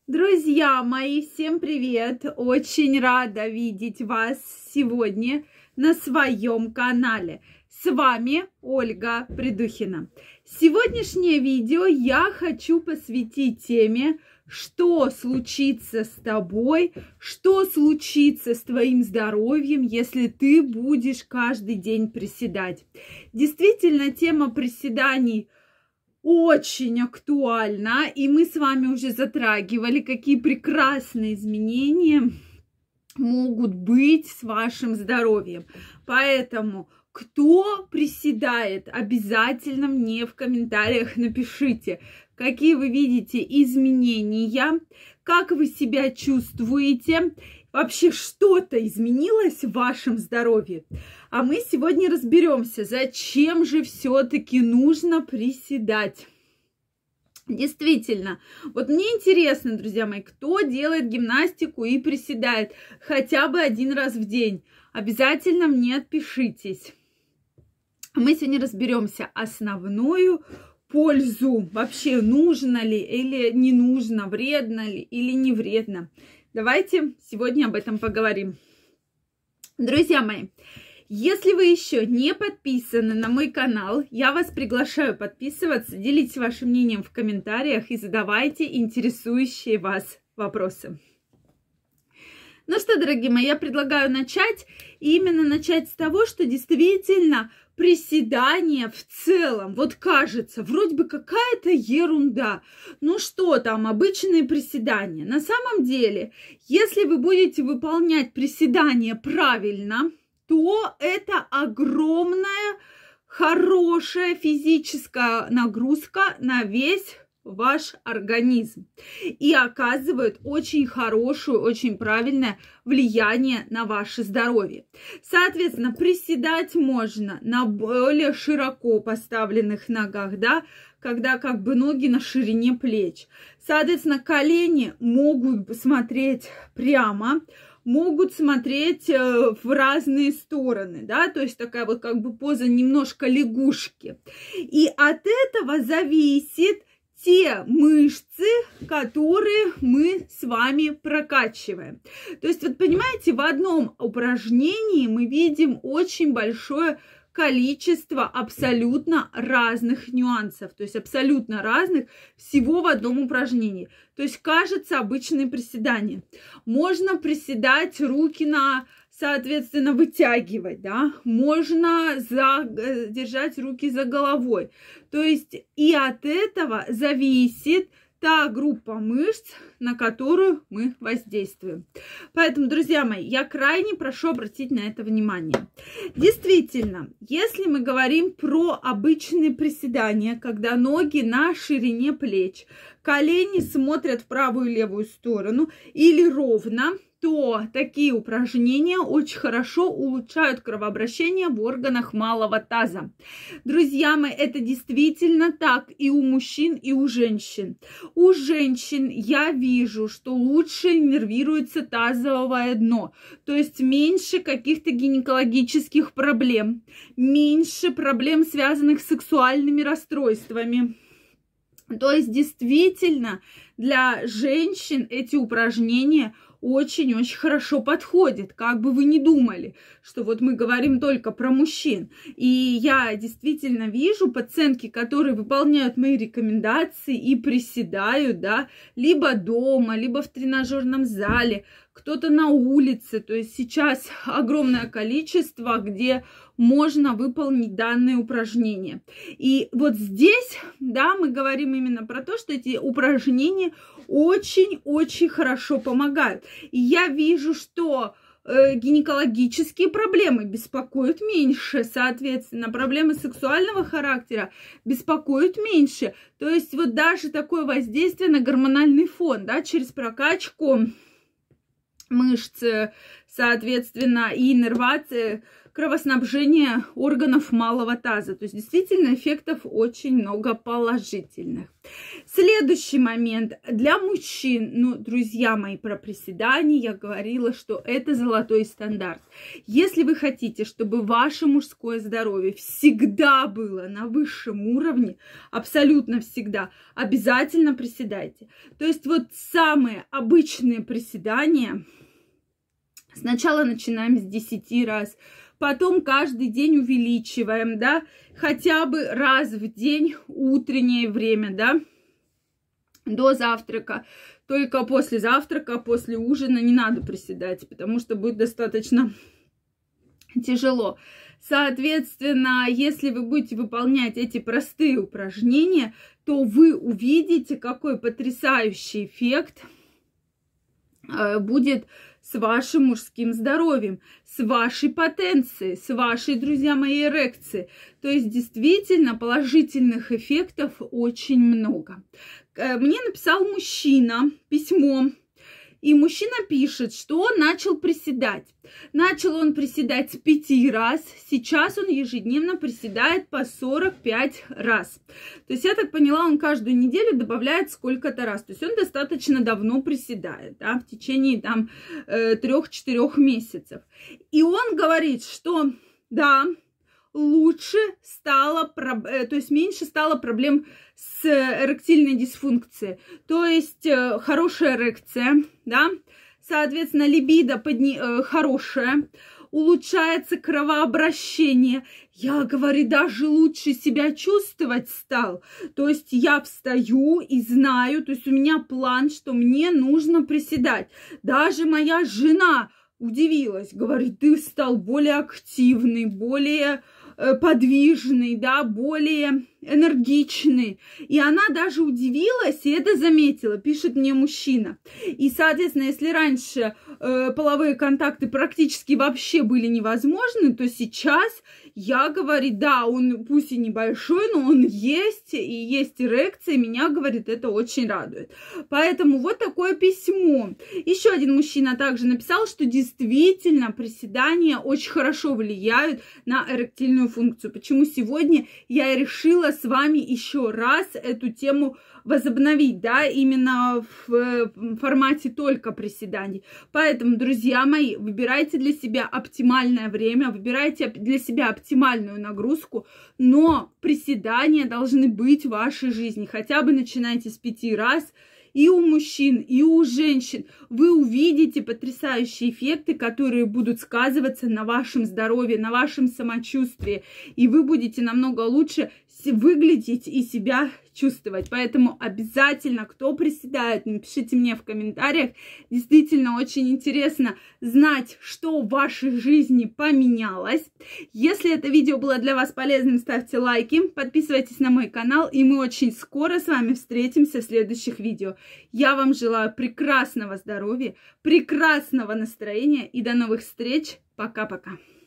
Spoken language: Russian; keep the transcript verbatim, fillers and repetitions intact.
Друзья мои, всем привет! Очень рада видеть вас сегодня на своем канале. С вами Ольга Придухина. Сегодняшнее видео я хочу посвятить теме, что случится с тобой, что случится с твоим здоровьем, если ты будешь каждый день приседать. Действительно, тема приседаний очень актуально, и мы с вами уже затрагивали, какие прекрасные изменения могут быть с вашим здоровьем. Поэтому, кто приседает, обязательно мне в комментариях напишите, какие вы видите изменения, как вы себя чувствуете, вообще что-то изменилось в вашем здоровье. А мы сегодня разберемся, зачем же все-таки нужно приседать. Действительно, вот мне интересно, друзья мои, кто делает гимнастику и приседает хотя бы один раз в день. Обязательно мне отпишитесь. Мы сегодня разберемся основную пользу, вообще нужно ли или не нужно, вредно ли или не вредно. Давайте сегодня об этом поговорим. Друзья мои, если вы еще не подписаны на мой канал, я вас приглашаю подписываться, делитесь вашим мнением в комментариях и задавайте интересующие вас вопросы. Ну что, дорогие мои, я предлагаю начать, и именно начать с того, что действительно приседания в целом, вот кажется, вроде бы какая-то ерунда. Ну что там, обычные приседания. На самом деле, если вы будете выполнять приседания правильно, то это огромная, хорошая физическая нагрузка на весь ваш организм и оказывает очень хорошее, очень правильное влияние на ваше здоровье. Соответственно, приседать можно на более широко поставленных ногах, да, когда как бы ноги на ширине плеч. Соответственно, колени могут смотреть прямо, могут смотреть в разные стороны, да, то есть такая вот как бы поза немножко лягушки. И от этого зависит те мышцы, которые мы с вами прокачиваем. То есть, вот понимаете, в одном упражнении мы видим очень большое количество абсолютно разных нюансов, то есть абсолютно разных всего в одном упражнении. То есть, кажется, обычные приседания. Можно приседать руки на, соответственно, вытягивать, да, можно за, держать руки за головой. То есть и от этого зависит та группа мышц, на которую мы воздействуем. Поэтому, друзья мои, я крайне прошу обратить на это внимание. Действительно, если мы говорим про обычные приседания, когда ноги на ширине плеч, колени смотрят в правую и левую сторону или ровно, то такие упражнения очень хорошо улучшают кровообращение в органах малого таза. Друзья мои, это действительно так и у мужчин, и у женщин. У женщин я вижу, что лучше нервируется тазовое дно, то есть меньше каких-то гинекологических проблем, меньше проблем, связанных с сексуальными расстройствами. То есть действительно для женщин эти упражнения очень-очень хорошо подходит, как бы вы ни думали, что вот мы говорим только про мужчин. И я действительно вижу пациентки, которые выполняют мои рекомендации и приседают, да, либо дома, либо в тренажерном зале, кто-то на улице. То есть сейчас огромное количество, где можно выполнить данные упражнения. И вот здесь, да, мы говорим именно про то, что эти упражнения очень-очень хорошо помогают. И я вижу, что э, гинекологические проблемы беспокоят меньше, соответственно, проблемы сексуального характера беспокоят меньше. То есть вот даже такое воздействие на гормональный фон, да, через прокачку мышц, соответственно, и иннервации кровоснабжение органов малого таза. То есть действительно эффектов очень много положительных. Следующий момент. Для мужчин, ну, друзья мои, про приседания я говорила, что это золотой стандарт. Если вы хотите, чтобы ваше мужское здоровье всегда было на высшем уровне, абсолютно всегда, обязательно приседайте. То есть вот самые обычные приседания, сначала начинаем с десяти раз, потом каждый день увеличиваем, да, хотя бы раз в день, утреннее время, да, до завтрака. Только после завтрака, после ужина не надо приседать, потому что будет достаточно тяжело. Соответственно, если вы будете выполнять эти простые упражнения, то вы увидите, какой потрясающий эффект будет с вашим мужским здоровьем, с вашей потенцией, с вашей, друзья мои, эрекцией. То есть действительно положительных эффектов очень много. Мне написал мужчина письмо, и мужчина пишет, что он начал приседать. Начал он приседать с пяти раз, сейчас он ежедневно приседает по сорок пять раз. То есть, я так поняла, он каждую неделю добавляет сколько-то раз. То есть, он достаточно давно приседает, да, в течение там трех-четырех месяцев. И он говорит, что да, лучше стало, то есть меньше стало проблем с эректильной дисфункцией. То есть хорошая эрекция, да, соответственно, либидо подни... хорошая, улучшается кровообращение. Я, говорю, даже лучше себя чувствовать стал. То есть я встаю и знаю, то есть у меня план, что мне нужно приседать. Даже моя жена удивилась, говорит, ты стал более активный, более подвижный, да, более энергичный. И она даже удивилась и это заметила, пишет мне мужчина. И, соответственно, если раньше э, половые контакты практически вообще были невозможны, то сейчас я, говорит, да, он пусть и небольшой, но он есть, и есть эрекция, и меня, говорит, это очень радует. Поэтому вот такое письмо. Еще один мужчина также написал, что действительно приседания очень хорошо влияют на эректильную функцию. Почему сегодня я решила с вами еще раз эту тему возобновить, да, именно в формате только приседаний. Поэтому, друзья мои, выбирайте для себя оптимальное время, выбирайте для себя оптимальную нагрузку, но приседания должны быть в вашей жизни. Хотя бы начинайте с пяти раз. И у мужчин, и у женщин вы увидите потрясающие эффекты, которые будут сказываться на вашем здоровье, на вашем самочувствии. И вы будете намного лучше выглядеть и себя чувствовать. Поэтому обязательно, кто приседает, напишите мне в комментариях. Действительно очень интересно знать, что в вашей жизни поменялось. Если это видео было для вас полезным, ставьте лайки, подписывайтесь на мой канал, и мы очень скоро с вами встретимся в следующих видео. Я вам желаю прекрасного здоровья, прекрасного настроения и до новых встреч. Пока-пока.